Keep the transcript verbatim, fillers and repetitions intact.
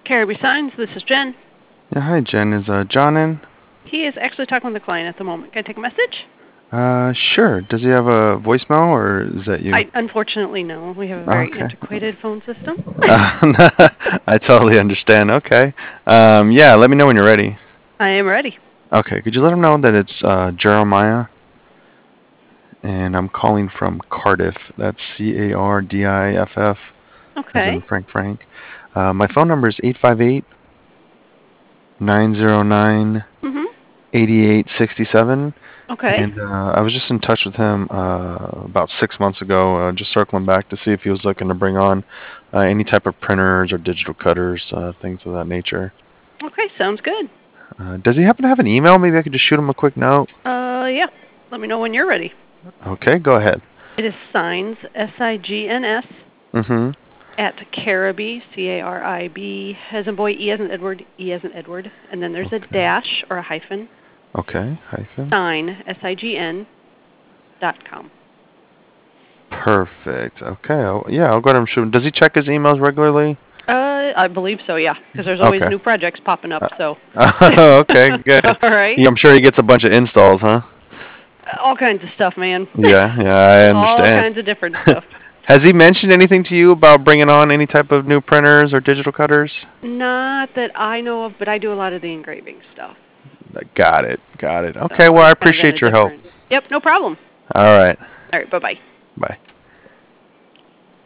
Caribou Signs, this is Jen. Yeah, hi Jen. Is uh, John in? He is actually talking with the client at the moment. Can I take a message? Uh, sure. Does he have a voicemail or is that you? I unfortunately no. We have a very Okay. antiquated phone system. Uh, I totally understand. Okay. Um, yeah, let me know when you're ready. I am ready. Okay. Could you let him know that it's uh, Jeremiah and I'm calling from Cardiff. That's C A R D I F F, as Okay. in Frank Frank. Uh, my phone number is eight five eight, nine zero nine, Mhm. eight eight six seven. Okay. And uh, I was just in touch with him uh, about six months ago, uh, just circling back to see if he was looking to bring on uh, any type of printers or digital cutters, uh, things of that nature. Okay, sounds good. Uh, does he happen to have an email? Maybe I could just shoot him a quick note. Uh, yeah. Let me know when you're ready. Okay, go ahead. It is signs, S I G N S, Mm-hmm. at Caribou, C A R I B, as in boy, E as in Edward, E as in Edward, and then there's Okay. a dash or a hyphen. Okay, hyphen. Sign, S I G N, dot com. Perfect. Okay, I'll, yeah, I'll go ahead and shoot him. Does he check his emails regularly? Uh, I believe so, yeah, because there's always Okay. new projects popping up, so. Uh, okay, good. All right. Yeah, I'm sure he gets a bunch of installs, huh? All kinds of stuff, man. Yeah, yeah, I All understand. kinds of different stuff. Has he mentioned anything to you about bringing on any type of new printers or digital cutters? Not that I know of, but I do a lot of the engraving stuff. Got it, got it. So Okay, well, I it's kind of in a appreciate your help. different. Yep, no problem. All right, All right, bye-bye. bye.